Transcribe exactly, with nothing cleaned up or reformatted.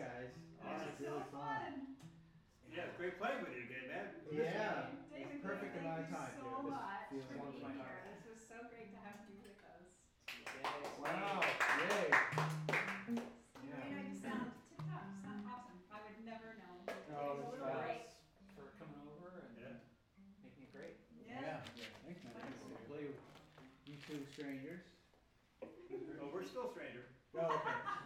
guys. Awesome. This is really fun. Yeah, it's great playing with you again, man. Yeah, David, it's perfect amount of thank you time. so This much feels for warms my being heart. here. This was so great to have you with us. Wow, yay. Yeah. You know, you sound tip-top, you sound awesome. I would never know. Oh, It's it's so great. Thanks for coming over and Yeah. making it great. Yeah. Yeah, thanks man. Nice to play with you two strangers. Oh, we're still strangers. Oh, okay.